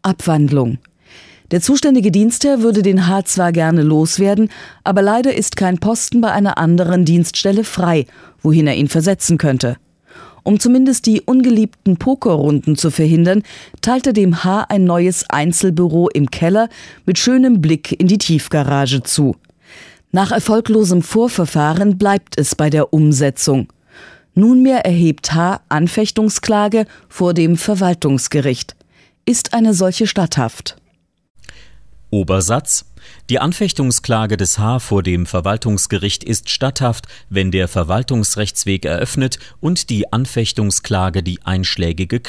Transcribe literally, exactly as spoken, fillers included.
Abwandlung. Der zuständige Dienstherr würde den H. zwar gerne loswerden, aber leider ist kein Posten bei einer anderen Dienststelle frei, wohin er ihn versetzen könnte. Um zumindest die ungeliebten Pokerrunden zu verhindern, teilte dem H. ein neues Einzelbüro im Keller mit schönem Blick in die Tiefgarage zu. Nach erfolglosem Vorverfahren bleibt es bei der Umsetzung. Nunmehr erhebt H. Anfechtungsklage vor dem Verwaltungsgericht. Ist eine solche statthaft? Obersatz: Die Anfechtungsklage des H. vor dem Verwaltungsgericht ist statthaft, wenn der Verwaltungsrechtsweg eröffnet und die Anfechtungsklage die einschlägige